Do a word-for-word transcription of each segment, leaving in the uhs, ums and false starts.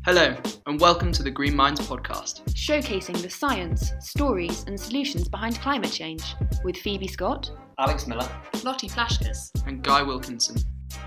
Hello, and welcome to the Green Minds podcast, showcasing the science, stories, and solutions behind climate change with Phoebe Scott, Alex Miller, Lottie Flashkes, and Guy Wilkinson.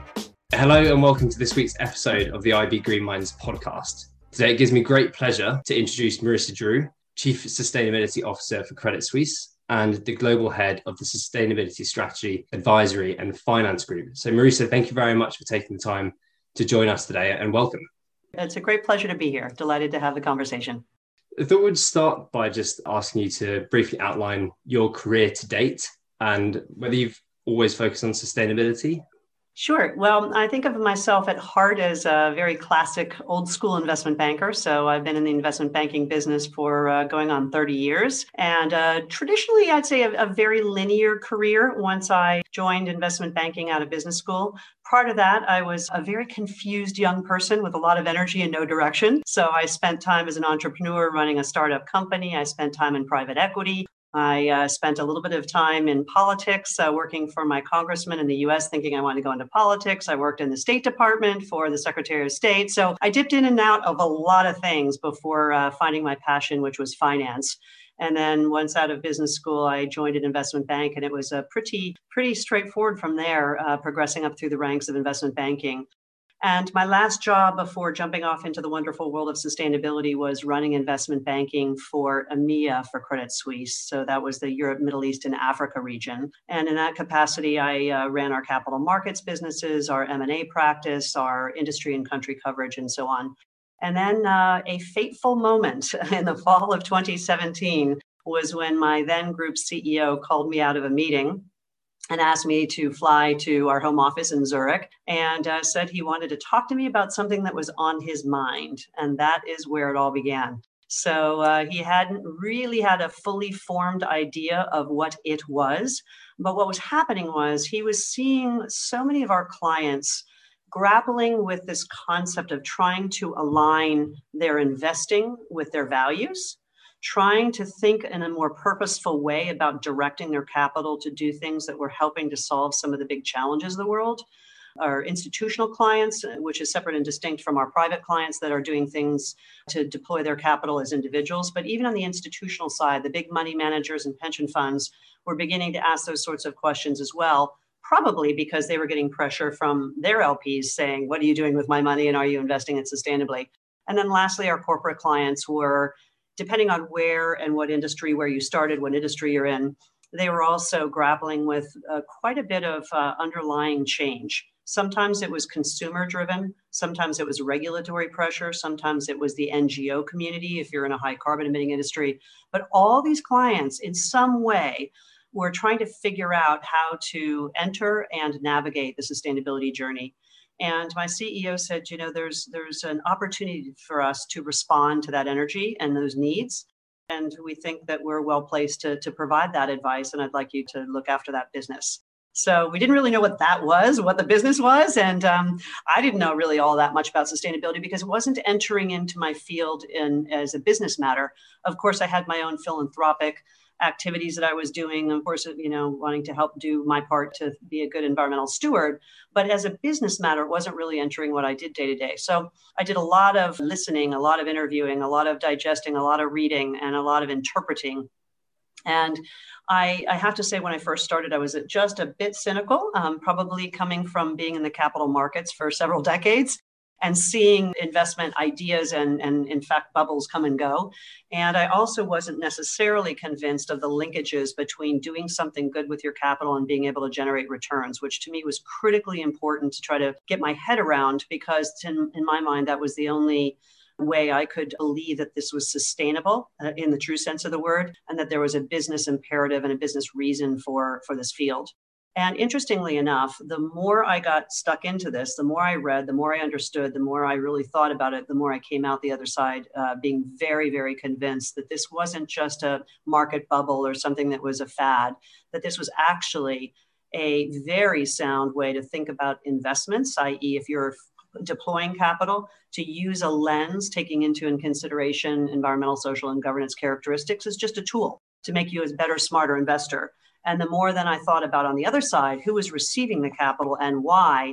Hello, and welcome to this week's episode of the I B Green Minds podcast. Today, it gives me great pleasure to introduce Marissa Drew, Chief Sustainability Officer for Credit Suisse and the Global Head of the Sustainability Strategy, Advisory and Finance Group. So Marissa, thank you very much for taking the time to join us today, and welcome. It's a great pleasure to be here. Delighted to have the conversation. I thought we'd start by just asking you to briefly outline your career to date and whether you've always focused on sustainability. Sure. Well, I think of myself at heart as a very classic old school investment banker. So I've been in the investment banking business for uh, going on thirty years. And uh, traditionally, I'd say a, a very linear career once I joined investment banking out of business school. Part of that, I was a very confused young person with a lot of energy and no direction. So I spent time as an entrepreneur running a startup company. I spent time in private equity. I uh, spent a little bit of time in politics, uh, working for my congressman in the U S, thinking I wanted to go into politics. I worked in the State Department for the Secretary of State. So I dipped in and out of a lot of things before uh, finding my passion, which was finance. And then once out of business school, I joined an investment bank, and it was a pretty, pretty straightforward from there, uh, progressing up through the ranks of investment banking. And my last job before jumping off into the wonderful world of sustainability was running investment banking for EMEA for Credit Suisse. So that was the Europe, Middle East, and Africa region. And in that capacity, I uh, ran our capital markets businesses, our M and A practice, our industry and country coverage, and so on. And then uh, a fateful moment in the fall of twenty seventeen was when my then group C E O called me out of a meeting and asked me to fly to our home office in Zurich, and uh, said he wanted to talk to me about something that was on his mind. And that is where it all began. So uh, he hadn't really had a fully formed idea of what it was. But what was happening was he was seeing so many of our clients grappling with this concept of trying to align their investing with their values, trying to think in a more purposeful way about directing their capital to do things that were helping to solve some of the big challenges of the world. Our institutional clients, which is separate and distinct from our private clients that are doing things to deploy their capital as individuals. But even on the institutional side, the big money managers and pension funds were beginning to ask those sorts of questions as well, probably because they were getting pressure from their L Ps saying, what are you doing with my money and are you investing it sustainably? And then lastly, our corporate clients were, depending on where and what industry, where you started, what industry you're in, they were also grappling with uh, quite a bit of uh, underlying change. Sometimes it was consumer driven, sometimes it was regulatory pressure, sometimes it was the N G O community if you're in a high carbon emitting industry. But all these clients in some way were trying to figure out how to enter and navigate the sustainability journey. And my C E O said, you know, there's there's an opportunity for us to respond to that energy and those needs. And we think that we're well placed to, to provide that advice. And I'd like you to look after that business. So we didn't really know what that was, what the business was. And um, I didn't know really all that much about sustainability because it wasn't entering into my field in as a business matter. Of course, I had my own philanthropic activities that I was doing, of course, you know, wanting to help do my part to be a good environmental steward. But as a business matter, it wasn't really entering what I did day to day. So I did a lot of listening, a lot of interviewing, a lot of digesting, a lot of reading, and a lot of interpreting. And I, I have to say, when I first started, I was just a bit cynical, um, probably coming from being in the capital markets for several decades and seeing investment ideas and, and, in fact, bubbles come and go. And I also wasn't necessarily convinced of the linkages between doing something good with your capital and being able to generate returns, which to me was critically important to try to get my head around, because in, in my mind, that was the only way I could believe that this was sustainable uh, in the true sense of the word, and that there was a business imperative and a business reason for, for this field. And interestingly enough, the more I got stuck into this, the more I read, the more I understood, the more I really thought about it, the more I came out the other side uh, being very, very convinced that this wasn't just a market bubble or something that was a fad, that this was actually a very sound way to think about investments, that is if you're deploying capital, to use a lens taking into in consideration environmental, social, and governance characteristics is just a tool to make you a better, smarter investor. And the more than I thought about on the other side, who was receiving the capital and why,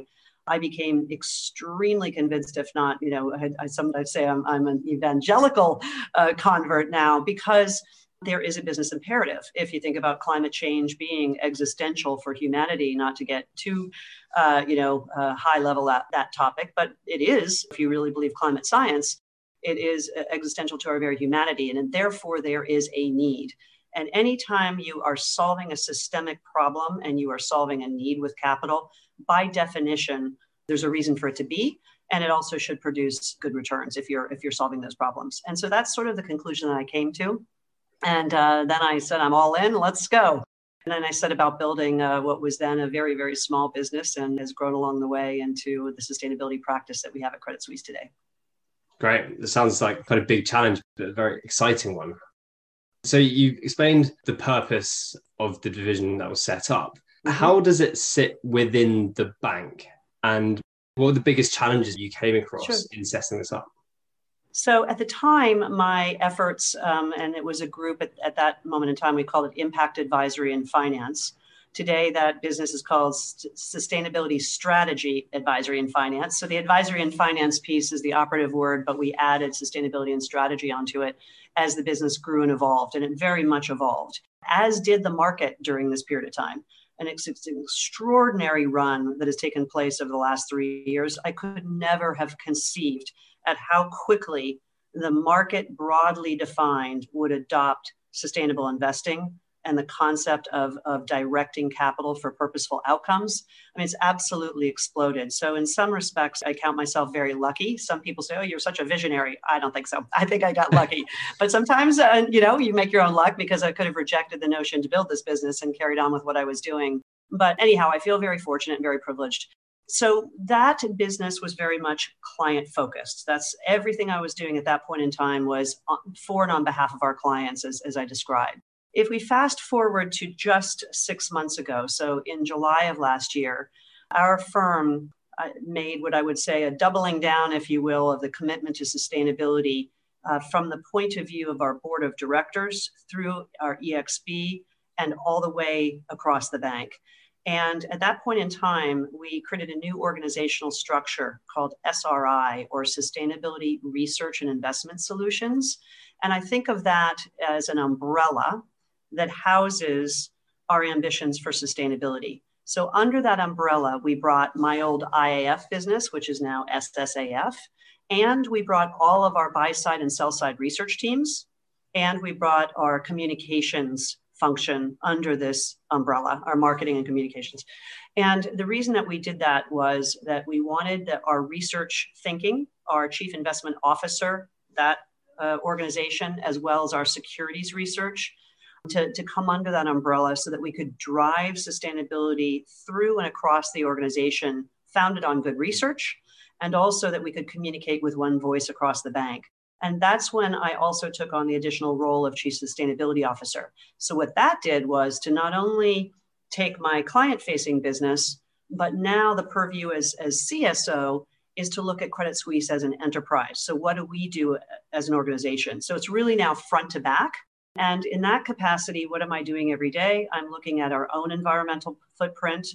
I became extremely convinced, if not, you know, I, I sometimes say I'm, I'm an evangelical uh, convert now, because there is a business imperative. If you think about climate change being existential for humanity, not to get too, uh, you know, uh, high level at that topic, but it is, if you really believe climate science, it is existential to our very humanity. And therefore, there is a need. And anytime you are solving a systemic problem and you are solving a need with capital, by definition, there's a reason for it to be. And it also should produce good returns if you're if you're solving those problems. And so that's sort of the conclusion that I came to. And uh, then I said, I'm all in, let's go. And then I set about building uh, what was then a very, very small business and has grown along the way into the sustainability practice that we have at Credit Suisse today. Great. It sounds like quite a big challenge, but a very exciting one. So you explained the purpose of the division that was set up. Mm-hmm. How does it sit within the bank? And what were the biggest challenges you came across sure. in setting this up? So at the time, my efforts, um, and it was a group at, at that moment in time, we called it Impact Advisory and Finance. Today, that business is called St- Sustainability Strategy Advisory and Finance. So the advisory and finance piece is the operative word, but we added sustainability and strategy onto it as the business grew and evolved, and it very much evolved, as did the market during this period of time. And it's, it's an extraordinary run that has taken place over the last three years. I could never have conceived at how quickly the market broadly defined would adopt sustainable investing and the concept of, of directing capital for purposeful outcomes. I mean, it's absolutely exploded. So in some respects, I count myself very lucky. Some people say, oh, you're such a visionary. I don't think so. I think I got lucky. But sometimes, uh, you know, you make your own luck, because I could have rejected the notion to build this business and carried on with what I was doing. But anyhow, I feel very fortunate and very privileged. So that business was very much client focused. That's everything I was doing at that point in time was for and on behalf of our clients, as, as I described. If we fast forward to just six months ago, so in July of last year, our firm uh, made what I would say a doubling down, if you will, of the commitment to sustainability uh, from the point of view of our board of directors through our E X B and all the way across the bank. And at that point in time, we created a new organizational structure called S R I, or Sustainability Research and Investment Solutions. And I think of that as an umbrella that houses our ambitions for sustainability. So under that umbrella, we brought my old I A F business, which is now S S A F, and we brought all of our buy-side and sell-side research teams, and we brought our communications function under this umbrella, our marketing and communications. And the reason that we did that was that we wanted that our research thinking, our chief investment officer, that uh, organization, as well as our securities research, to, to come under that umbrella so that we could drive sustainability through and across the organization, founded on good research, and also that we could communicate with one voice across the bank. And that's when I also took on the additional role of Chief Sustainability Officer. So what that did was to not only take my client-facing business, but now the purview as, as C S O is to look at Credit Suisse as an enterprise. So what do we do as an organization? So it's really now front to back. And in that capacity, what am I doing every day? I'm looking at our own environmental footprint.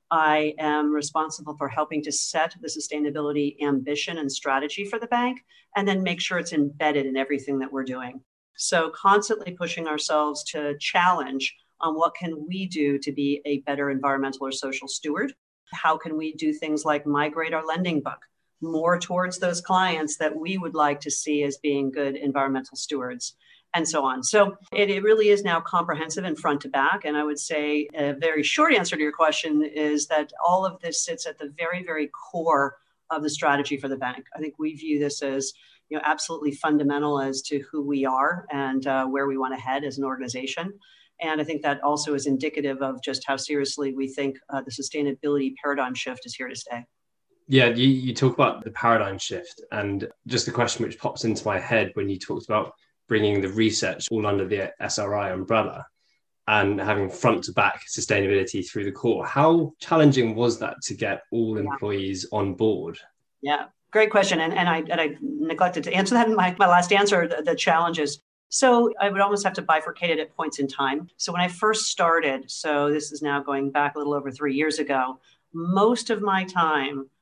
I am responsible for helping to set the sustainability ambition and strategy for the bank, and then make sure it's embedded in everything that we're doing. So constantly pushing ourselves to challenge on what can we do to be a better environmental or social steward? How can we do things like migrate our lending book more towards those clients that we would like to see as being good environmental stewards? And so on. So it, it really is now comprehensive and front to back. And I would say a very short answer to your question is that all of this sits at the very, very core of the strategy for the bank. I think we view this as, you know, absolutely fundamental as to who we are and uh, where we want to head as an organization. And I think that also is indicative of just how seriously we think uh, the sustainability paradigm shift is here to stay. Yeah, you, you talk about the paradigm shift, and just the question which pops into my head when you talked about bringing the research all under the S R I umbrella and having front to back sustainability through the core. How challenging was that to get all employees on board? Yeah, great question. And, and, I, and I neglected to answer that in my, my last answer, the, the challenges. So I would almost have to bifurcate it at points in time. So when I first started, so this is now going back a little over three years ago, most of my time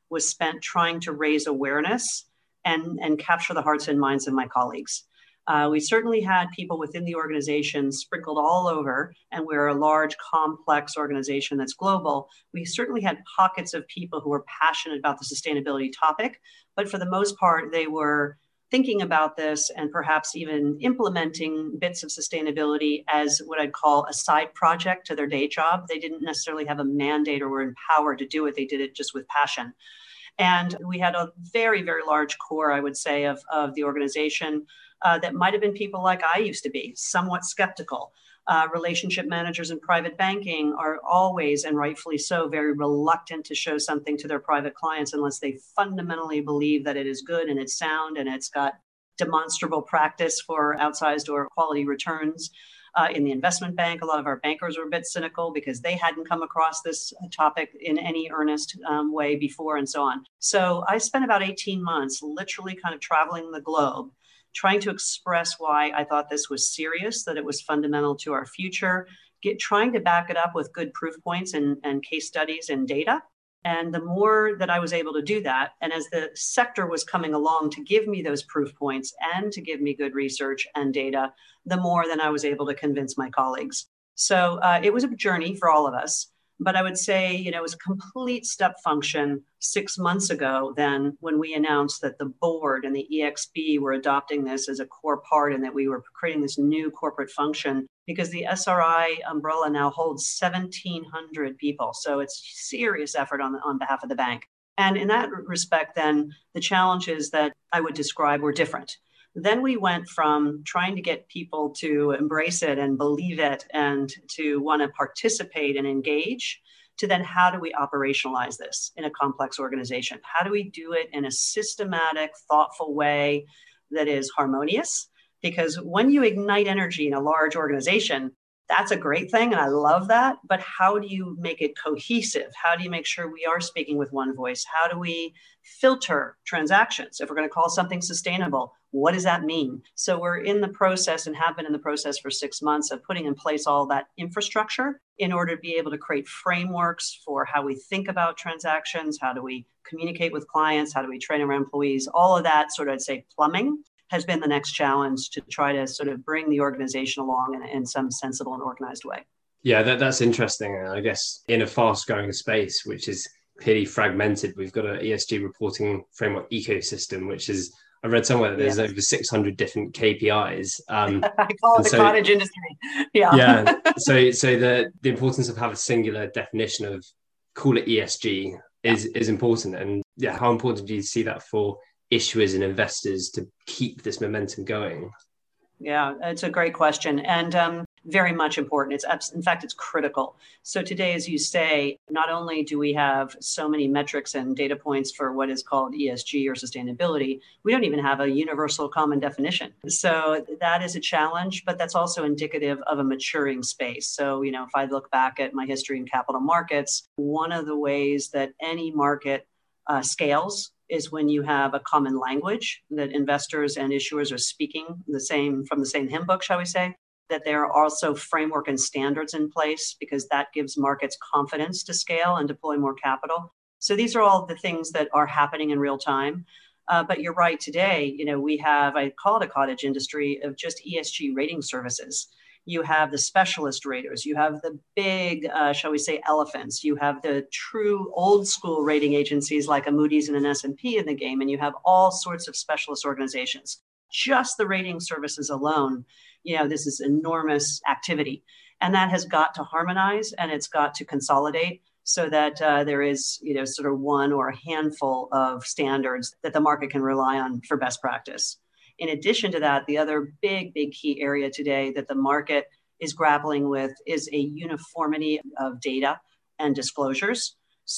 was spent trying to raise awareness and, and capture the hearts and minds of my colleagues. Uh, we certainly had people within the organization sprinkled all over, and we're a large, complex organization that's global. We certainly had pockets of people who were passionate about the sustainability topic, but for the most part, they were thinking about this and perhaps even implementing bits of sustainability as what I'd call a side project to their day job. They didn't necessarily have a mandate or were empowered to do it. They did it just with passion. And we had a very, very large core, I would say, of, of the organization uh, that might have been people like I used to be, somewhat skeptical. Uh, relationship managers in private banking are always, and rightfully so, very reluctant to show something to their private clients unless they fundamentally believe that it is good and it's sound and it's got demonstrable practice for outsized or quality returns. Uh, in the investment bank, a lot of our bankers were a bit cynical because they hadn't come across this topic in any earnest um, way before, and so on. So I spent about eighteen months literally kind of traveling the globe, trying to express why I thought this was serious, that it was fundamental to our future, get, trying to back it up with good proof points and, and case studies and data. And the more that I was able to do that, and as the sector was coming along to give me those proof points and to give me good research and data, the more that I was able to convince my colleagues. So uh, it was a journey for all of us. But I would say, you know, it was a complete step function six months ago then when we announced that the board and the E X B were adopting this as a core part and that we were creating this new corporate function because the S R I umbrella now holds seventeen hundred people. So it's serious effort on, on behalf of the bank. And in that respect, then the challenges that I would describe were different. Then we went from trying to get people to embrace it and believe it and to want to participate and engage to then how do we operationalize this in a complex organization? How do we do it in a systematic, thoughtful way that is harmonious? Because when you ignite energy in a large organization, that's a great thing. And I love that. But how do you make it cohesive? How do you make sure we are speaking with one voice? How do we filter transactions? If we're going to call something sustainable, what does that mean? So we're in the process and have been in the process for six months of putting in place all that infrastructure in order to be able to create frameworks for how we think about transactions. How do we communicate with clients? How do we train our employees? All of that sort of, I'd say, plumbing has been the next challenge to try to sort of bring the organization along in, in some sensible and organized way. Yeah, that, that's interesting. I guess in a fast-growing space, which is clearly fragmented, we've got an E S G reporting framework ecosystem, which is, I read somewhere that there's yes. over six hundred different K P Is. Um, I call it the so, cottage industry. Yeah. Yeah. So, so the the importance of having a singular definition of, call it E S G, is yeah. is important. And yeah, how important do you see that for issuers and investors to keep this momentum going? Yeah, it's a great question. And um, very much important. It's in fact, it's critical. So today, as you say, not only do we have so many metrics and data points for what is called E S G or sustainability, we don't even have a universal common definition. So that is a challenge, but that's also indicative of a maturing space. So, you know, if I look back at my history in capital markets, one of the ways that any market uh, scales is when you have a common language that investors and issuers are speaking the same from the same hymn book, shall we say, that there are also framework and standards in place because that gives markets confidence to scale and deploy more capital. So these are all the things that are happening in real time. Uh, but you're right, today, you know, we have, I call it a cottage industry of just E S G rating services. You have the specialist raters, you have the big, uh, shall we say, elephants, you have the true old school rating agencies like a Moody's and an S and P in the game, and you have all sorts of specialist organizations. Just the rating services alone, you know, this is enormous activity. And that has got to harmonize and it's got to consolidate so that uh, there is, you know, sort of one or a handful of standards that the market can rely on for best practice. In addition to that, the other big, big key area today that the market is grappling with is a uniformity of data and disclosures.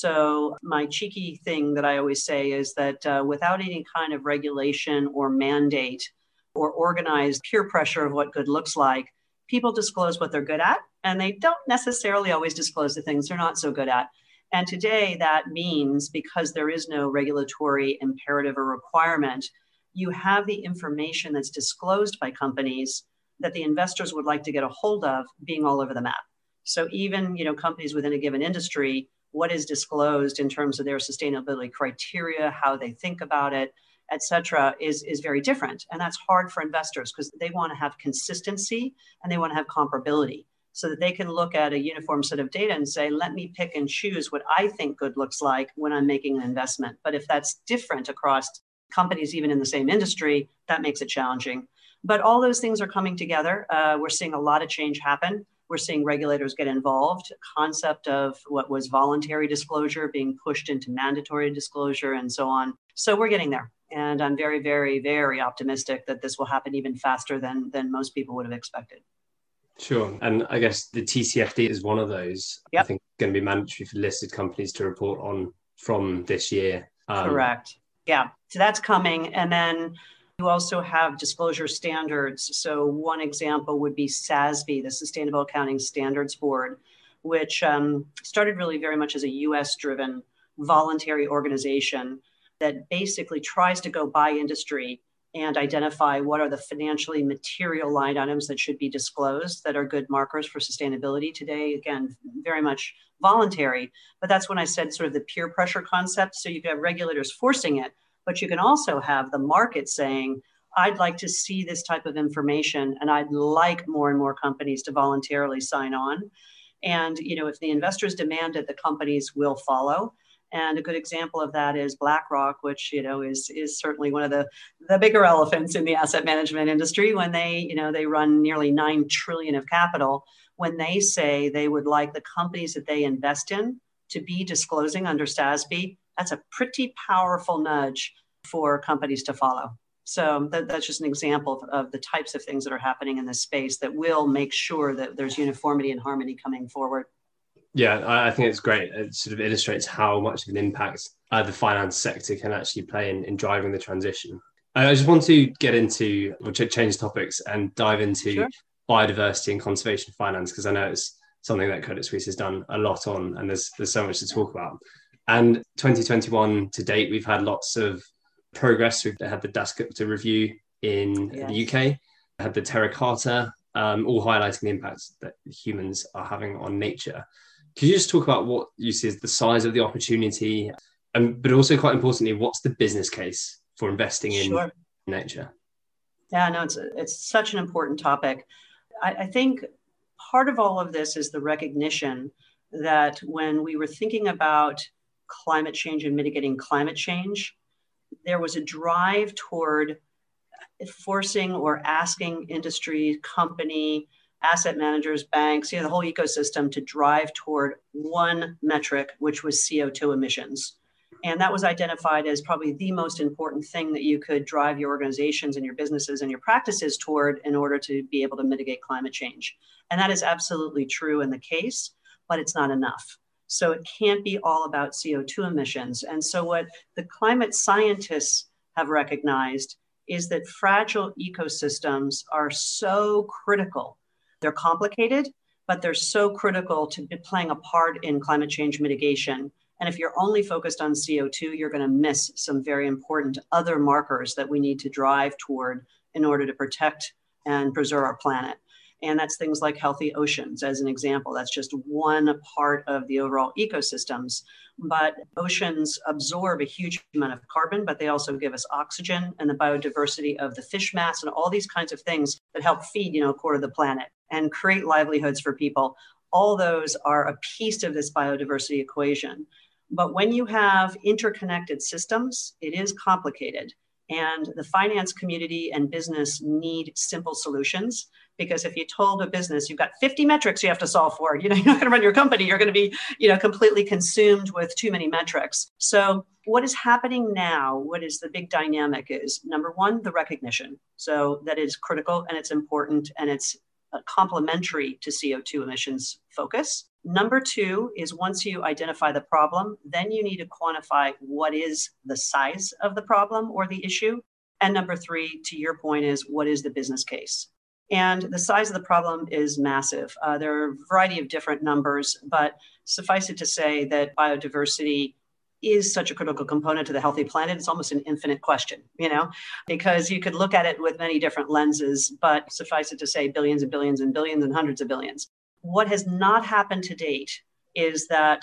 So my cheeky thing that I always say is that uh, without any kind of regulation or mandate or organized peer pressure of what good looks like, people disclose what they're good at, and they don't necessarily always disclose the things they're not so good at. And today that means because there is no regulatory imperative or requirement, you have the information that's disclosed by companies that the investors would like to get a hold of being all over the map. So even, you know, companies within a given industry what is disclosed in terms of their sustainability criteria, how they think about it, et cetera, is, is very different. And that's hard for investors because they want to have consistency and they want to have comparability so that they can look at a uniform set of data and say, let me pick and choose what I think good looks like when I'm making an investment. But if that's different across companies, even in the same industry, that makes it challenging. But all those things are coming together. Uh, we're seeing a lot of change happen. We're seeing regulators get involved. Concept of what was voluntary disclosure being pushed into mandatory disclosure and so on. So we're getting there. And I'm very, very, very optimistic that this will happen even faster than, than most people would have expected. Sure. And I guess the T C F D is one of those. Yep. I think it's going to be mandatory for listed companies to report on from this year. Um, Correct. Yeah. So that's coming. And then you also have disclosure standards. So one example would be S A S B, the Sustainable Accounting Standards Board, which um, started really very much as a U S-driven voluntary organization that basically tries to go by industry and identify what are the financially material line items that should be disclosed that are good markers for sustainability today. Again, very much voluntary, but that's when I said sort of the peer pressure concept. So you can have regulators forcing it, but you can also have the market saying, I'd like to see this type of information and I'd like more and more companies to voluntarily sign on. And, you know, if the investors demand it, the companies will follow. And a good example of that is BlackRock, which, you know, is is certainly one of the, the bigger elephants in the asset management industry when they, you know, they run nearly nine trillion of capital. When they say they would like the companies that they invest in to be disclosing under S A S B, that's a pretty powerful nudge for companies to follow. So that, that's just an example of, of the types of things that are happening in this space that will make sure that there's uniformity and harmony coming forward. Yeah, I think it's great. It sort of illustrates how much of an impact uh, the finance sector can actually play in, in driving the transition. I just want to get into, or change topics and dive into sure. biodiversity and conservation finance, because I know it's something that Credit Suisse has done a lot on, and there's there's so much to talk about. And twenty twenty-one to date, we've had lots of progress. We've had the Dasgupta review in yes. the U K, had the Terra Carta, um, all highlighting the impacts that humans are having on nature. Could you just talk about what you see as the size of the opportunity, and but also quite importantly, what's the business case for investing in sure. nature? Yeah, no, it's a, it's such an important topic. I, I think part of all of this is the recognition that when we were thinking about climate change and mitigating climate change, there was a drive toward forcing or asking industry, company, asset managers, banks, you know, the whole ecosystem to drive toward one metric, which was C O two emissions. And that was identified as probably the most important thing that you could drive your organizations and your businesses and your practices toward in order to be able to mitigate climate change. And that is absolutely true in the case, but it's not enough. So it can't be all about C O two emissions. And so what the climate scientists have recognized is that fragile ecosystems are so critical. They're complicated, but they're so critical to playing a part in climate change mitigation. And if you're only focused on C O two, you're going to miss some very important other markers that we need to drive toward in order to protect and preserve our planet. And that's things like healthy oceans, as an example. That's just one part of the overall ecosystems. But oceans absorb a huge amount of carbon, but they also give us oxygen and the biodiversity of the fish mass and all these kinds of things that help feed, you know, a quarter of the planet and create livelihoods for people. All those are a piece of this biodiversity equation. But when you have interconnected systems, it is complicated. And the finance community and business need simple solutions, because if you told a business you've got fifty metrics you have to solve for, you know, you're not going to run your company. You're going to be, you know, completely consumed with too many metrics. So what is happening now, what is the big dynamic is, number one, the recognition. So that is critical and it's important and it's complementary to C O two emissions focus. Number two is once you identify the problem, then you need to quantify what is the size of the problem or the issue. And number three, to your point, is what is the business case? And the size of the problem is massive. Uh, there are a variety of different numbers, but suffice it to say that biodiversity is such a critical component to the healthy planet. It's almost an infinite question, you know, because you could look at it with many different lenses, but suffice it to say billions and billions and billions and hundreds of billions. What has not happened to date is that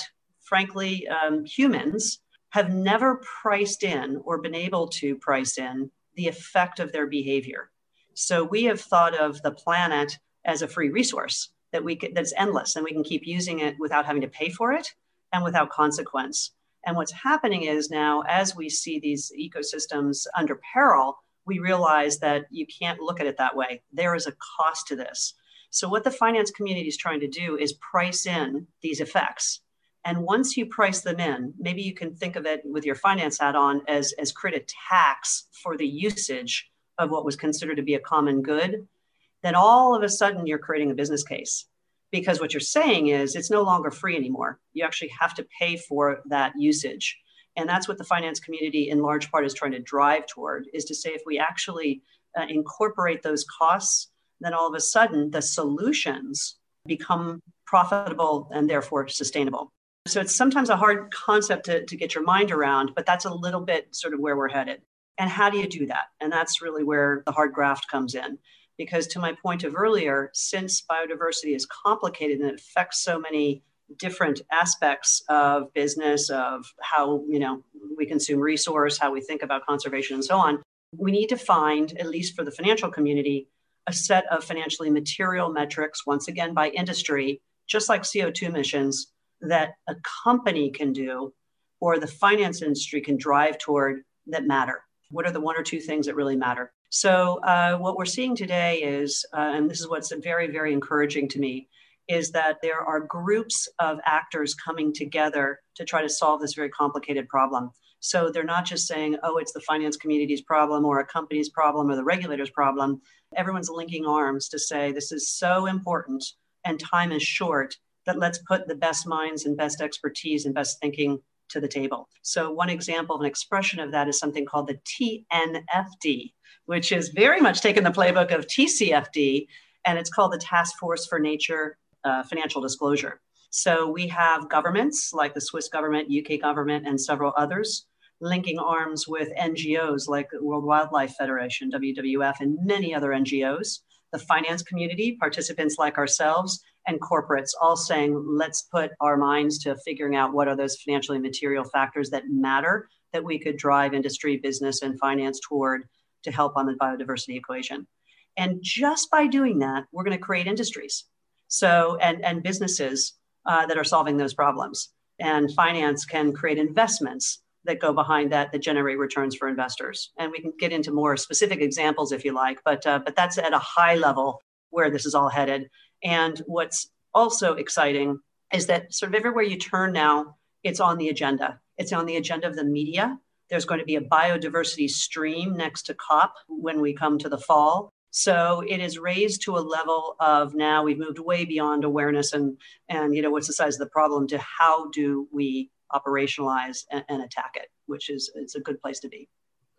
frankly, um, humans have never priced in or been able to price in the effect of their behavior. So we have thought of the planet as a free resource that we can, that's endless, and we can keep using it without having to pay for it and without consequence. And what's happening is now, as we see these ecosystems under peril, we realize that you can't look at it that way. There is a cost to this. So what the finance community is trying to do is price in these effects. And once you price them in, maybe you can think of it with your finance hat on as, as create a tax for the usage of what was considered to be a common good. Then all of a sudden you're creating a business case, because what you're saying is it's no longer free anymore. You actually have to pay for that usage. And that's what the finance community in large part is trying to drive toward, is to say, if we actually uh, incorporate those costs, then all of a sudden the solutions become profitable and therefore sustainable. So it's sometimes a hard concept to, to get your mind around, but that's a little bit sort of where we're headed. And how do you do that? And that's really where the hard graft comes in. Because to my point of earlier, since biodiversity is complicated and it affects so many different aspects of business, of how, you know, we consume resource, how we think about conservation and so on, we need to find, at least for the financial community, a set of financially material metrics, once again by industry, just like C O two emissions, that a company can do or the finance industry can drive toward that matter. What are the one or two things that really matter? So uh, what we're seeing today is, uh, and this is what's very, very encouraging to me, is that there are groups of actors coming together to try to solve this very complicated problem. So they're not just saying, oh, it's the finance community's problem or a company's problem or the regulator's problem. Everyone's linking arms to say this is so important and time is short that let's put the best minds and best expertise and best thinking to the table. So one example of an expression of that is something called the T N F D, which is very much taken the playbook of T C F D, and it's called the Task Force for Nature uh, Financial Disclosure. So we have governments like the Swiss government, U K government, and several others linking arms with N G Os like the World Wildlife Federation, W W F, and many other N G Os, the finance community, participants like ourselves, and corporates, all saying, let's put our minds to figuring out what are those financially material factors that matter that we could drive industry, business, and finance toward to help on the biodiversity equation. And just by doing that, we're going to create industries so and, and businesses uh, that are solving those problems. And finance can create investments that go behind that, that generate returns for investors. And we can get into more specific examples if you like, but, uh, but that's at a high level where this is all headed. And what's also exciting is that sort of everywhere you turn now, it's on the agenda. It's on the agenda of the media. There's going to be a biodiversity stream next to COP when we come to the fall. So it is raised to a level of now we've moved way beyond awareness and, and you know, what's the size of the problem to how do we operationalize and, and attack it, which is it's a good place to be.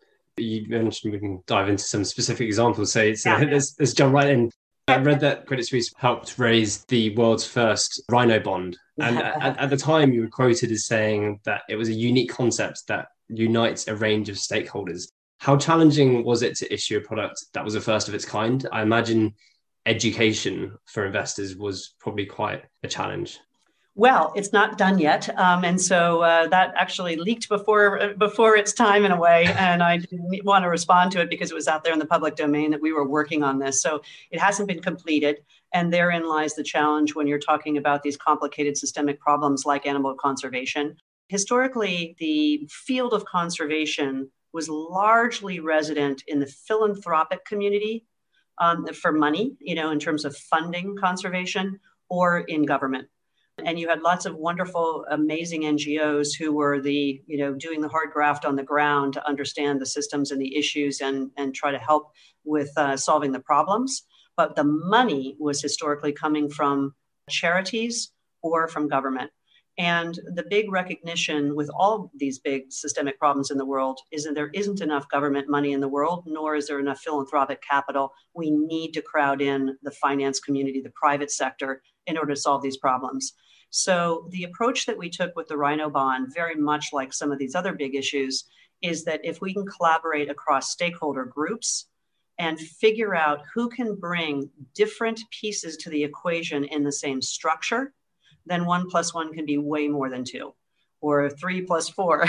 You mentioned we can dive into some specific examples. So it's, yeah. uh, let's, let's jump right in. I read that Credit Suisse helped raise the world's first rhino bond. And at, at the time, you were quoted as saying that it was a unique concept that unites a range of stakeholders. How challenging was it to issue a product that was the first of its kind? I imagine education for investors was probably quite a challenge. Well, it's not done yet. Um, and so uh, that actually leaked before before its time in a way. And I didn't want to respond to it because it was out there in the public domain that we were working on this. So it hasn't been completed. And therein lies the challenge when you're talking about these complicated systemic problems like animal conservation. Historically, the field of conservation was largely resident in the philanthropic community um, for money, you know, in terms of funding conservation or in government. And you had lots of wonderful, amazing N G Os who were the, you know, doing the hard graft on the ground to understand the systems and the issues and, and try to help with uh, solving the problems. But the money was historically coming from charities or from government. And the big recognition with all these big systemic problems in the world is that there isn't enough government money in the world, nor is there enough philanthropic capital. We need to crowd in the finance community, the private sector, in order to solve these problems. So the approach that we took with the Rhino Bond, very much like some of these other big issues, is that if we can collaborate across stakeholder groups and figure out who can bring different pieces to the equation in the same structure, then one plus one can be way more than two. or three plus four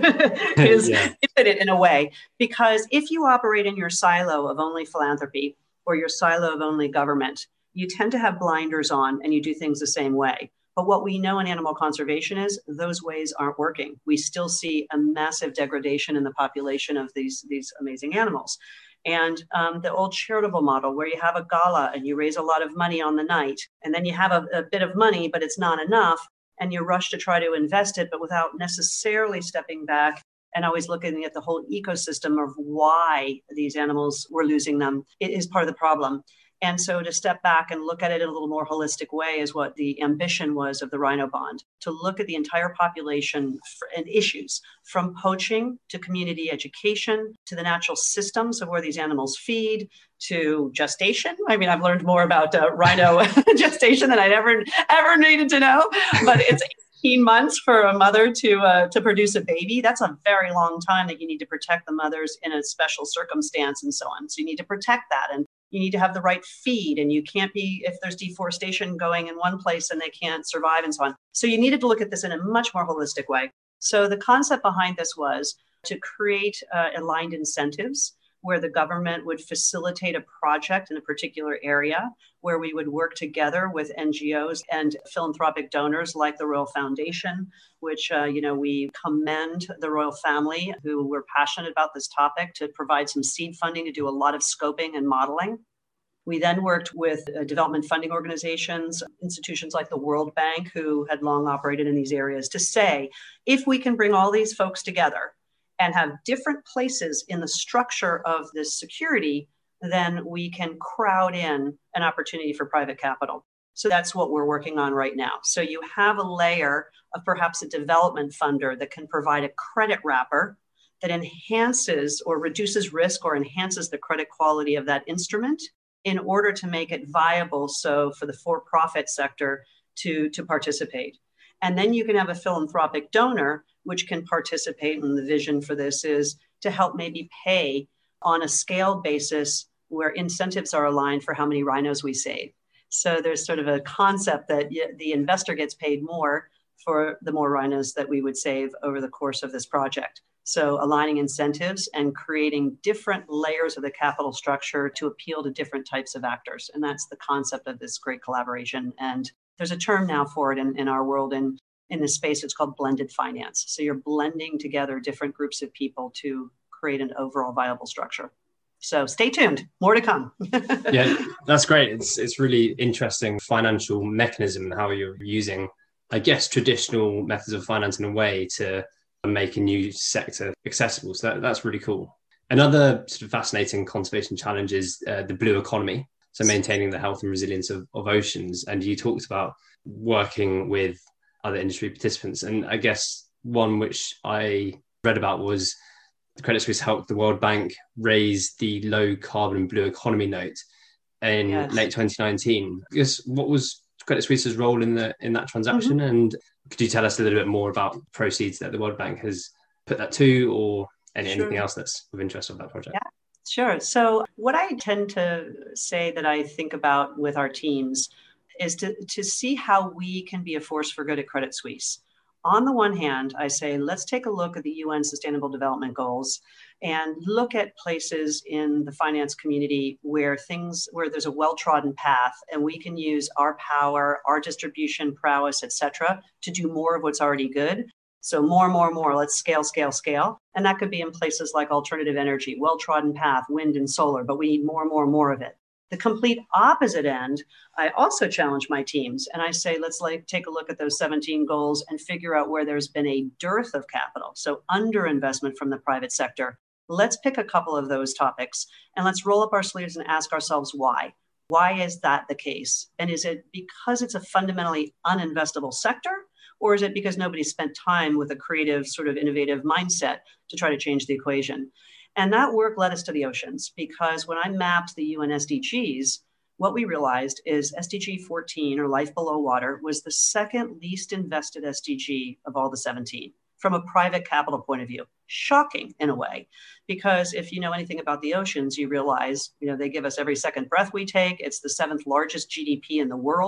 is Yeah. infinite in a way. Because if you operate in your silo of only philanthropy or your silo of only government, you tend to have blinders on and you do things the same way. But what we know in animal conservation is those ways aren't working. We still see a massive degradation in the population of these, these amazing animals. And um, the old charitable model where you have a gala and you raise a lot of money on the night, and then you have a, a bit of money, but it's not enough, and you rush to try to invest it, but without necessarily stepping back and always looking at the whole ecosystem of why these animals were losing them, it is part of the problem. And so to step back and look at it in a little more holistic way is what the ambition was of the Rhino Bond, to look at the entire population and issues, from poaching to community education, to the natural systems of where these animals feed, to gestation. I mean, I've learned more about uh, rhino gestation than I'd ever, ever needed to know, but it's eighteen months for a mother to uh, to produce a baby. That's a very long time that you need to protect the mothers in a special circumstance and so on. So you need to protect that. And you need to have the right feed, and you can't be, if there's deforestation going in one place and they can't survive and so on. So you needed to look at this in a much more holistic way. So the concept behind this was to create uh, aligned incentives where the government would facilitate a project in a particular area, where we would work together with N G Os and philanthropic donors like the Royal Foundation, which, uh, you know, we commend the royal family who were passionate about this topic to provide some seed funding to do a lot of scoping and modeling. We then worked with uh, development funding organizations, institutions like the World Bank, who had long operated in these areas, to say, if we can bring all these folks together and have different places in the structure of this security, then we can crowd in an opportunity for private capital. So that's what we're working on right now. So you have a layer of perhaps a development funder that can provide a credit wrapper that enhances or reduces risk or enhances the credit quality of that instrument in order to make it viable, so for the for-profit sector to, to participate. And then you can have a philanthropic donor which can participate, and the vision for this is to help maybe pay on a scaled basis where incentives are aligned for how many rhinos we save. So there's sort of a concept that the investor gets paid more for the more rhinos that we would save over the course of this project. So aligning incentives and creating different layers of the capital structure to appeal to different types of actors. And that's the concept of this great collaboration. And there's a term now for it in, in our world in, in this space. It's called blended finance. So you're blending together different groups of people to create an overall viable structure. So stay tuned, more to come. Yeah, that's great. It's it's really interesting financial mechanism, how you're using, I guess, traditional methods of finance in a way to make a new sector accessible. So that, that's really cool. Another sort of fascinating conservation challenge is uh, the blue economy. So maintaining the health and resilience of, of oceans. And you talked about working with other industry participants. And I guess one which I read about was Credit Suisse helped the World Bank raise the low carbon blue economy note in yes. late twenty nineteen. I guess what was Credit Suisse's role in the in that transaction? Mm-hmm. And could you tell us a little bit more about proceeds that the World Bank has put that to, or any, sure. anything else that's of interest of that project? Yeah, sure. So what I tend to say that I think about with our teams is to, to see how we can be a force for good at Credit Suisse. On the one hand, I say, let's take a look at the U N Sustainable Development Goals and look at places in the finance community where things, where there's a well-trodden path, and we can use our power, our distribution prowess, et cetera, to do more of what's already good. So more, more, more, let's scale, scale, scale. And that could be in places like alternative energy, well-trodden path, wind and solar, but we need more, more, more of it. The complete opposite end, I also challenge my teams and I say, let's like take a look at those seventeen goals and figure out where there's been a dearth of capital, so underinvestment from the private sector. Let's pick a couple of those topics and let's roll up our sleeves and ask ourselves why. Why is that the case? And is it because it's a fundamentally uninvestable sector? Or is it because nobody spent time with a creative, sort of innovative mindset to try to change the equation? And that work led us to the oceans, because when I mapped the U N S D Gs, what we realized is S D G fourteen, or life below water, was the second least invested S D G of all the seventeen from a private capital point of view. Shocking in a way, because if you know anything about the oceans, you realize, you know, they give us every second breath we take. It's the seventh largest G D P in the world.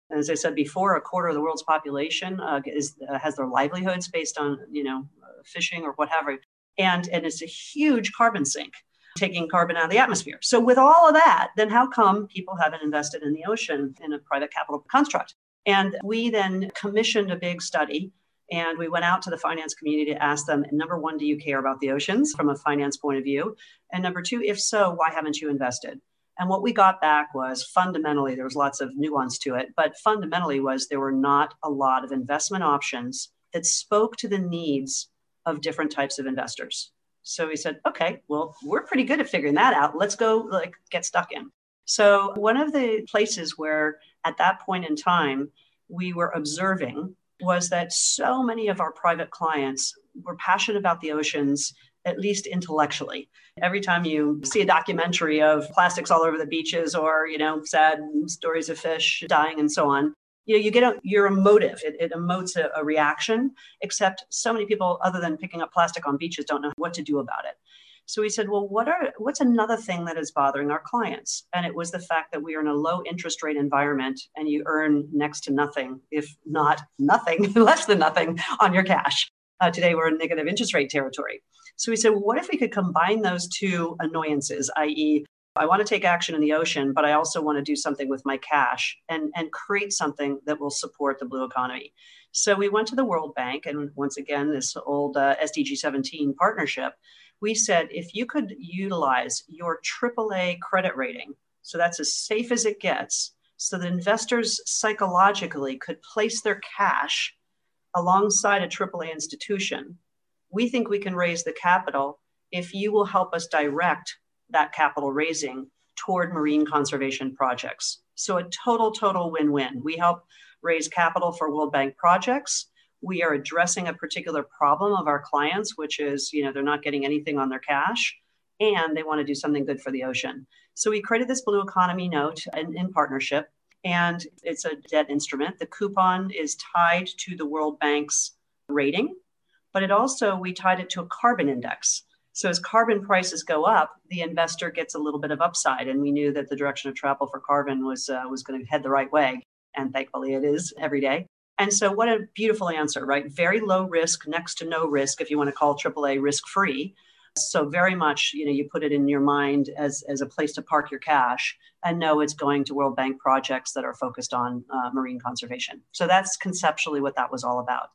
As I said before, a quarter of the world's population uh, is uh, has their livelihoods based on, you know, uh, fishing or whatever. And, and it's a huge carbon sink, taking carbon out of the atmosphere. So with all of that, then how come people haven't invested in the ocean in a private capital construct? And we then commissioned a big study, and we went out to the finance community to ask them, number one, do you care about the oceans from a finance point of view? And number two, if so, why haven't you invested? And what we got back was fundamentally, there was lots of nuance to it, but fundamentally was there were not a lot of investment options that spoke to the needs of different types of investors. So we said, okay, well, we're pretty good at figuring that out. Let's go like get stuck in. So one of the places where at that point in time, we were observing was that so many of our private clients were passionate about the oceans, at least intellectually. Every time you see a documentary of plastics all over the beaches or, you know, sad stories of fish dying and so on, you know, you get a, you're emotive. It, it emotes a, a reaction, except so many people, other than picking up plastic on beaches, don't know what to do about it. So we said, well, what are what's another thing that is bothering our clients? And it was the fact that we are in a low interest rate environment and you earn next to nothing, if not nothing, less than nothing on your cash. Uh, today, we're in negative interest rate territory. So we said, well, what if we could combine those two annoyances, that is, I want to take action in the ocean, but I also want to do something with my cash and, and create something that will support the blue economy. So we went to the World Bank, and once again, this old uh, S D G seventeen partnership, we said, if you could utilize your triple A credit rating, so that's as safe as it gets, so that investors psychologically could place their cash alongside a triple A institution, we think we can raise the capital if you will help us direct that capital raising toward marine conservation projects. So a total, total win-win. We help raise capital for World Bank projects. We are addressing a particular problem of our clients, which is, you know, they're not getting anything on their cash and they want to do something good for the ocean. So we created this blue economy note in, in partnership, and it's a debt instrument. The coupon is tied to the World Bank's rating, but it also, we tied it to a carbon index. So as carbon prices go up, the investor gets a little bit of upside. And we knew that the direction of travel for carbon was, uh, was going to head the right way. And thankfully it is every day. And so what a beautiful answer, right? Very low risk, next to no risk, if you want to call triple A risk-free. So very much, you know, you put it in your mind as, as a place to park your cash and know it's going to World Bank projects that are focused on uh, marine conservation. So that's conceptually what that was all about.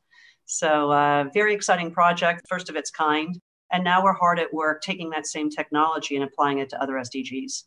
So uh, very exciting project, first of its kind. And now we're hard at work taking that same technology and applying it to other S D Gs.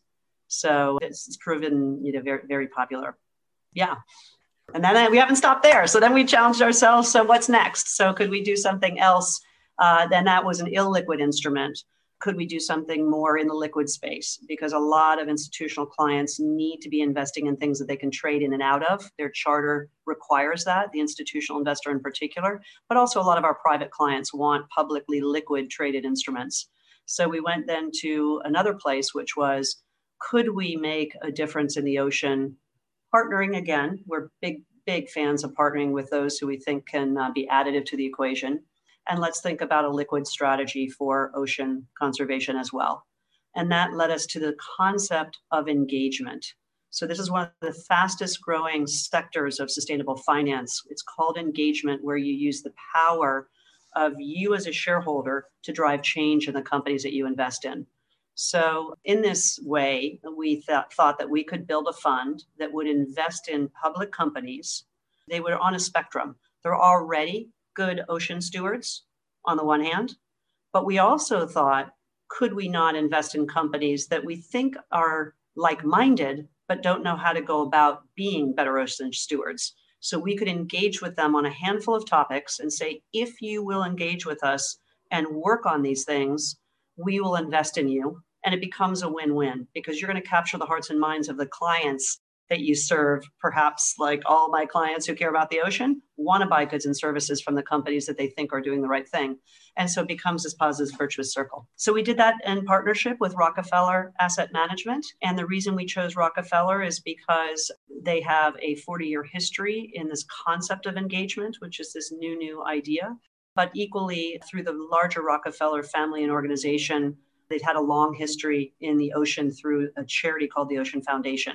So it's, it's proven, you know, very, very popular. Yeah. And then we haven't stopped there. So then we challenged ourselves. So what's next? So could we do something else? Uh, then that was an illiquid instrument. Could we do something more in the liquid space? Because a lot of institutional clients need to be investing in things that they can trade in and out of. Their charter requires that, the institutional investor in particular, but also a lot of our private clients want publicly liquid traded instruments. So we went then to another place, which was, could we make a difference in the ocean? Partnering again, we're big, big fans of partnering with those who we think can uh, be additive to the equation. And let's think about a liquid strategy for ocean conservation as well. And that led us to the concept of engagement. So this is one of the fastest growing sectors of sustainable finance. It's called engagement, where you use the power of you as a shareholder to drive change in the companies that you invest in. So in this way, we th- thought that we could build a fund that would invest in public companies. They were on a spectrum. They're already good ocean stewards on the one hand, but we also thought, could we not invest in companies that we think are like-minded, but don't know how to go about being better ocean stewards? So we could engage with them on a handful of topics and say, if you will engage with us and work on these things, we will invest in you. And it becomes a win-win because you're going to capture the hearts and minds of the clients that you serve. Perhaps like all my clients who care about the ocean want to buy goods and services from the companies that they think are doing the right thing. And so it becomes this positive virtuous circle. So we did that in partnership with Rockefeller Asset Management. And the reason we chose Rockefeller is because they have a forty-year history in this concept of engagement, which is this new, new idea. But equally, through the larger Rockefeller family and organization, they've had a long history in the ocean through a charity called the Ocean Foundation.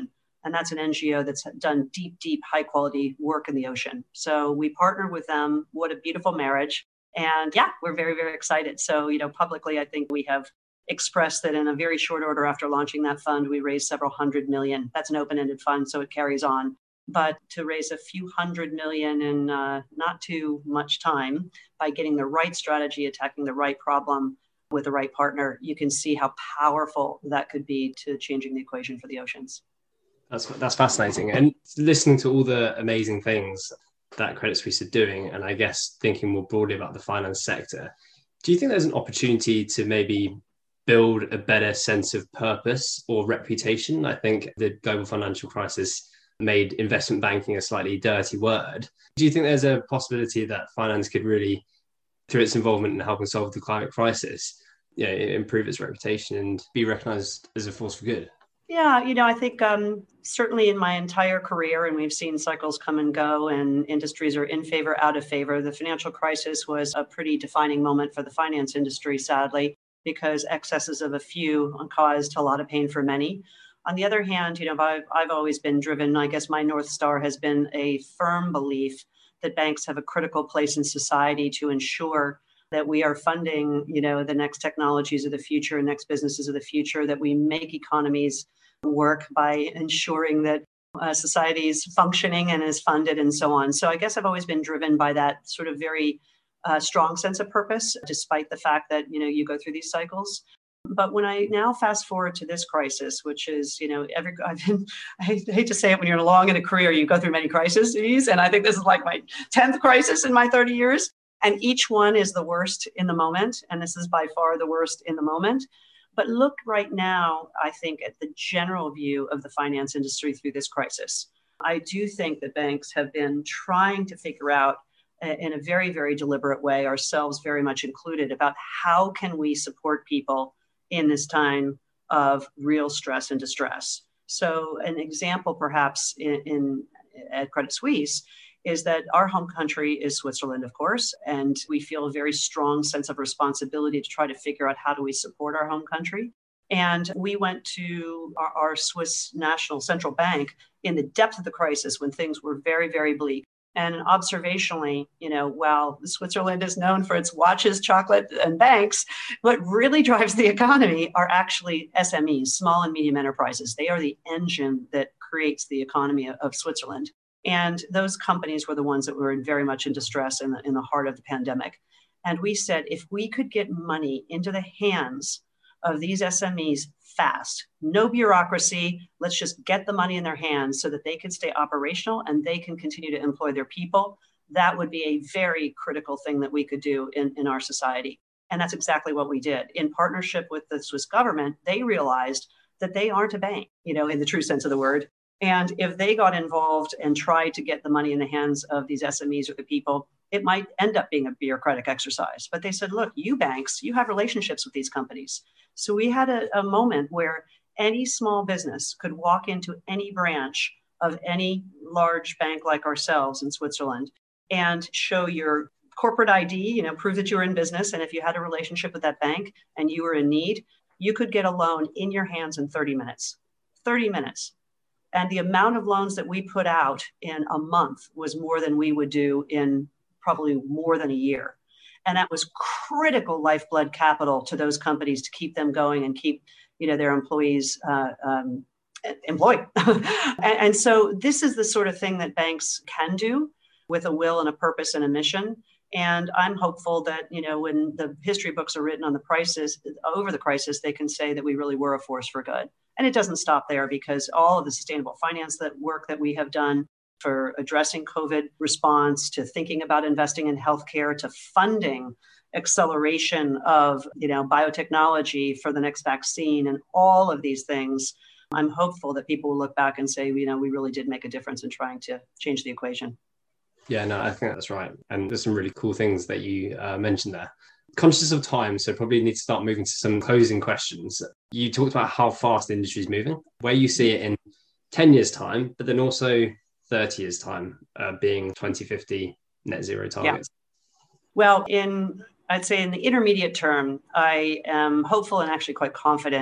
And that's an N G O that's done deep, deep, high quality work in the ocean. So we partnered with them. What a beautiful marriage. And yeah, we're very, very excited. So, you know, publicly, I think we have expressed that in a very short order after launching that fund, we raised several hundred million. That's an open-ended fund, so it carries on. But to raise a few hundred million in uh, not too much time by getting the right strategy, attacking the right problem with the right partner, you can see how powerful that could be to changing the equation for the oceans. That's that's fascinating. And listening to all the amazing things that Credit Suisse are doing, and I guess thinking more broadly about the finance sector, do you think there's an opportunity to maybe build a better sense of purpose or reputation? I think the global financial crisis made investment banking a slightly dirty word. Do you think there's a possibility that finance could really, through its involvement in helping solve the climate crisis, you know, improve its reputation and be recognized as a force for good? Yeah, you know, I think um, certainly in my entire career, and we've seen cycles come and go and industries are in favor, out of favor. The financial crisis was a pretty defining moment for the finance industry, sadly, because excesses of a few caused a lot of pain for many. On the other hand, you know, I've, I've always been driven, I guess my North Star has been a firm belief that banks have a critical place in society to ensure that we are funding, you know, the next technologies of the future, next businesses of the future, that we make economies work by ensuring that uh, society is functioning and is funded and so on. So I guess I've always been driven by that sort of very uh, strong sense of purpose, despite the fact that, you know, you go through these cycles. But when I now fast forward to this crisis, which is, you know, every I've been, I hate to say it, when you're long in a career, you go through many crises. And I think this is like my tenth crisis in my thirty years. And each one is the worst in the moment. And this is by far the worst in the moment. But look right now, I think, at the general view of the finance industry through this crisis. I do think that banks have been trying to figure out in a very, very deliberate way, ourselves very much included, about how can we support people in this time of real stress and distress. So an example perhaps in, in at Credit Suisse is that our home country is Switzerland, of course, and we feel a very strong sense of responsibility to try to figure out how do we support our home country. And we went to our, our Swiss National Central Bank in the depth of the crisis when things were very, very bleak. And observationally, you know, while Switzerland is known for its watches, chocolate, and banks, what really drives the economy are actually S M Es, small and medium enterprises. They are the engine that creates the economy of Switzerland. And those companies were the ones that were very much in distress in the, in the heart of the pandemic. And we said, if we could get money into the hands of these S M Es fast, no bureaucracy, let's just get the money in their hands so that they can stay operational and they can continue to employ their people, that would be a very critical thing that we could do in, in our society. And that's exactly what we did. In partnership with the Swiss government, they realized that they aren't a bank, you know, in the true sense of the word. And if they got involved and tried to get the money in the hands of these S M Es or the people, it might end up being a bureaucratic exercise. But they said, look, you banks, you have relationships with these companies. So we had a, a moment where any small business could walk into any branch of any large bank like ourselves in Switzerland and show your corporate I D, you know, prove that you were in business. And if you had a relationship with that bank and you were in need, you could get a loan in your hands in thirty minutes. thirty minutes. And the amount of loans that we put out in a month was more than we would do in probably more than a year. And that was critical lifeblood capital to those companies to keep them going and keep, you know, their employees uh, um, employed. and, and so this is the sort of thing that banks can do with a will and a purpose and a mission. And I'm hopeful that, you know, when the history books are written on the crisis, over the crisis, they can say that we really were a force for good. And it doesn't stop there, because all of the sustainable finance that work that we have done for addressing COVID response, to thinking about investing in healthcare, to funding acceleration of, you know, biotechnology for the next vaccine, and all of these things, I'm hopeful that people will look back and say, you know, we really did make a difference in trying to change the equation. Yeah, no, I think that's right. And there's some really cool things that you uh, mentioned there. Conscious of time, so probably need to start moving to some closing questions. You talked about how fast the industry is moving, where you see it in ten years' time, but then also thirty years' time, uh, being twenty fifty net zero targets. Yeah. Well, in I'd say in the intermediate term, I am hopeful and actually quite confident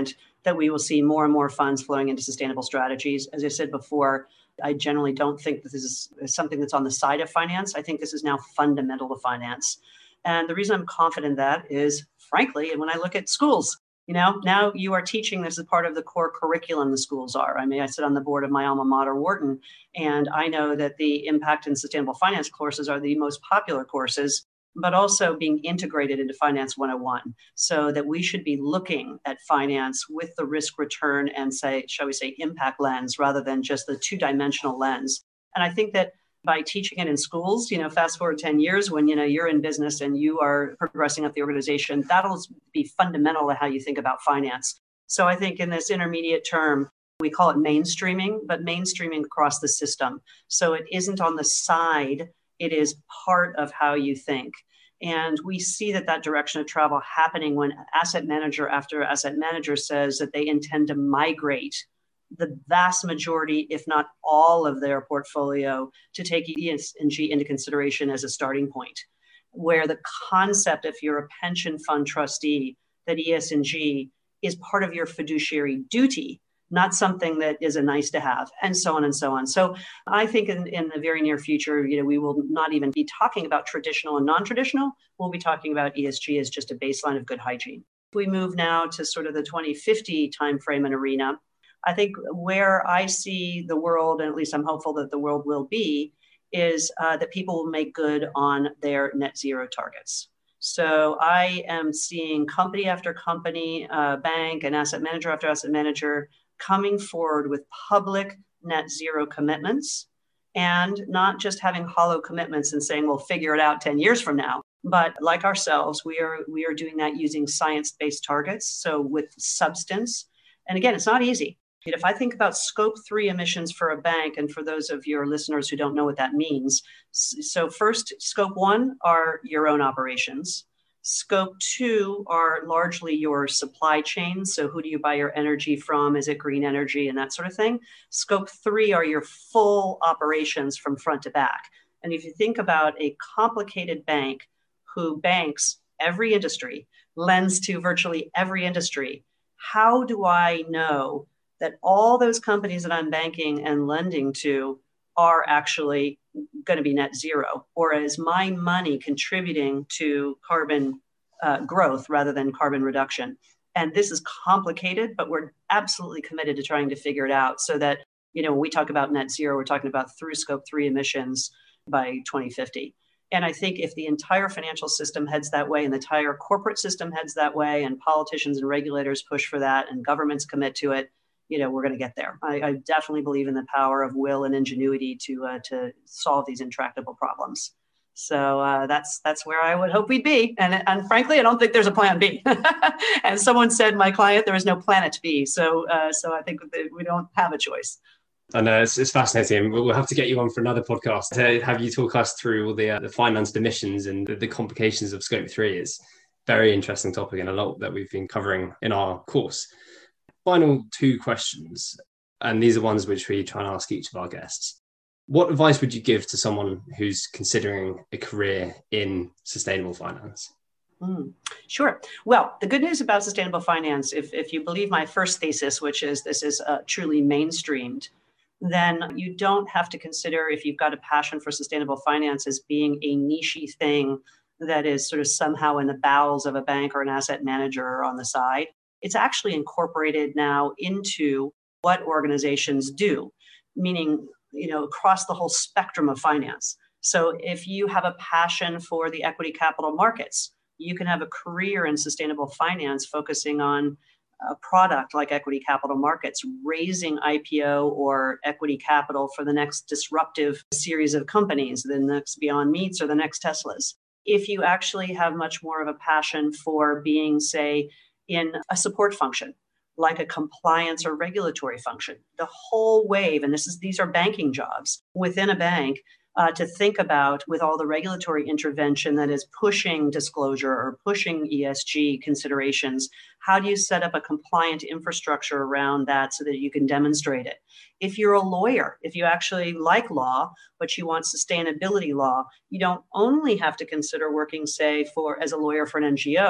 that we will see more and more funds flowing into sustainable strategies. As I said before, I generally don't think that this is something that's on the side of finance. I think this is now fundamental to finance. And the reason I'm confident in that is, frankly, and when I look at schools, you know, now you are teaching this as part of the core curriculum the schools are. I mean, I sit on the board of my alma mater, Wharton, and I know that the impact and sustainable finance courses are the most popular courses, but also being integrated into Finance one oh one, so that we should be looking at finance with the risk return and say, shall we say, impact lens rather than just the two-dimensional lens. And I think that by teaching it in schools, you know, fast forward ten years when, you know, you're in business and you are progressing up the organization, that'll be fundamental to how you think about finance. So I think in this intermediate term, we call it mainstreaming, but mainstreaming across the system. So it isn't on the side, it is part of how you think. And we see that that direction of travel happening when asset manager after asset manager says that they intend to migrate the vast majority, if not all of their portfolio to take E S G into consideration as a starting point, where the concept, if you're a pension fund trustee, that E S G is part of your fiduciary duty, not something that is a nice to have, and so on and so on. So I think in, in the very near future, you know, we will not even be talking about traditional and non-traditional. We'll be talking about E S G as just a baseline of good hygiene. If we move now to sort of the twenty fifty timeframe and arena, I think where I see the world, and at least I'm hopeful that the world will be, is uh, that people will make good on their net zero targets. So I am seeing company after company, uh, bank and asset manager after asset manager coming forward with public net zero commitments, and not just having hollow commitments and saying, we'll figure it out ten years from now. But like ourselves, we are we are doing that using science-based targets, so with substance. And again, it's not easy. If I think about scope three emissions for a bank, and for those of your listeners who don't know what that means, so first, scope one are your own operations. Scope two are largely your supply chain. So who do you buy your energy from? Is it green energy and that sort of thing? Scope three are your full operations from front to back. And if you think about a complicated bank who banks every industry, lends to virtually every industry, how do I know that all those companies that I'm banking and lending to are actually going to be net zero? Or is my money contributing to carbon uh, growth rather than carbon reduction? And this is complicated, but we're absolutely committed to trying to figure it out so that, you know, when we talk about net zero, we're talking about through scope three emissions by twenty fifty. And I think if the entire financial system heads that way and the entire corporate system heads that way and politicians and regulators push for that and governments commit to it, you know, we're going to get there. I, I definitely believe in the power of will and ingenuity to uh, to solve these intractable problems. So uh, that's that's where I would hope we'd be. And and frankly, I don't think there's a plan B. And someone said, my client, there is no planet B. So uh, so I think that we don't have a choice. I know it's, it's fascinating. We'll have to get you on for another podcast to have you talk us through all the uh, the financed emissions and the, the complications of scope three. It's a very interesting topic and a lot that we've been covering in our course. Final two questions, and these are ones which we try and ask each of our guests. What advice would you give to someone who's considering a career in sustainable finance? Mm, sure. Well, the good news about sustainable finance, if, if you believe my first thesis, which is this is uh, truly mainstreamed, then you don't have to consider, if you've got a passion for sustainable finance, as being a niche-y thing that is sort of somehow in the bowels of a bank or an asset manager or on the side. It's actually incorporated now into what organizations do, meaning, you know, across the whole spectrum of finance. So if you have a passion for the equity capital markets, you can have a career in sustainable finance focusing on a product like equity capital markets, raising I P O or equity capital for the next disruptive series of companies, the next Beyond Meats or the next Teslas. If you actually have much more of a passion for being, say, in a support function, like a compliance or regulatory function, the whole wave, and this is these are banking jobs within a bank, uh, to think about with all the regulatory intervention that is pushing disclosure or pushing E S G considerations, how do you set up a compliant infrastructure around that so that you can demonstrate it? If you're a lawyer, if you actually like law, but you want sustainability law, you don't only have to consider working, say, for as a lawyer for an N G O,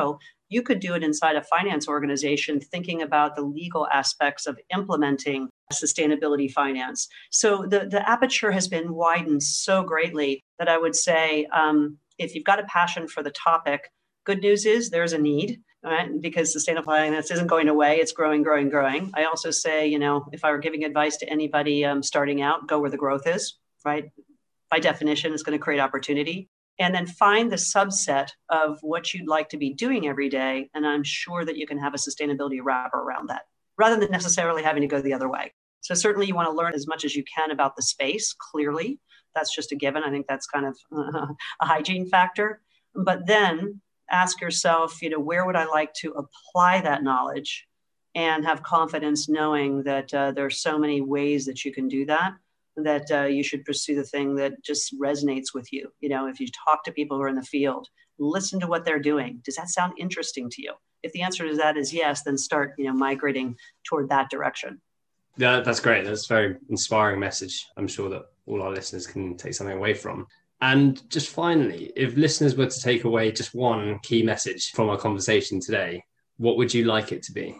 you could do it inside a finance organization, thinking about the legal aspects of implementing sustainability finance. So the, the aperture has been widened so greatly that I would say, um, if you've got a passion for the topic, good news is there's a need, right? Because sustainable finance isn't going away. It's growing, growing, growing. I also say, you know, if I were giving advice to anybody um, starting out, go where the growth is, right? By definition, it's going to create opportunity. And then find the subset of what you'd like to be doing every day. And I'm sure that you can have a sustainability wrapper around that, rather than necessarily having to go the other way. So certainly you want to learn as much as you can about the space, clearly. That's just a given. I think that's kind of uh, a hygiene factor. But then ask yourself, you know, where would I like to apply that knowledge and have confidence knowing that uh, there are so many ways that you can do that, that uh, you should pursue the thing that just resonates with you. You know, if you talk to people who are in the field, listen to what they're doing. Does that sound interesting to you? If the answer to that is yes, then start, you know, migrating toward that direction. Yeah, that's great. That's a very inspiring message. I'm sure that all our listeners can take something away from. And just finally, if listeners were to take away just one key message from our conversation today, what would you like it to be?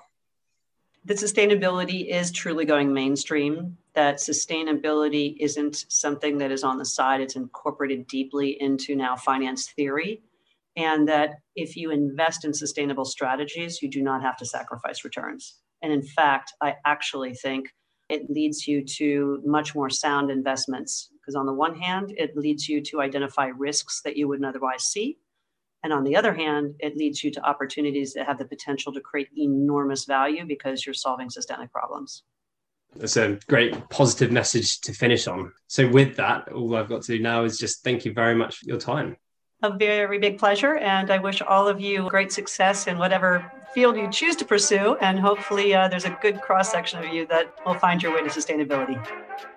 That sustainability is truly going mainstream, that sustainability isn't something that is on the side, it's incorporated deeply into now finance theory, and that if you invest in sustainable strategies, you do not have to sacrifice returns. And in fact, I actually think it leads you to much more sound investments, because on the one hand, it leads you to identify risks that you wouldn't otherwise see. And on the other hand, it leads you to opportunities that have the potential to create enormous value because you're solving systemic problems. That's a great positive message to finish on. So with that, all I've got to do now is just thank you very much for your time. A very big pleasure. And I wish all of you great success in whatever field you choose to pursue. And hopefully uh, there's a good cross-section of you that will find your way to sustainability.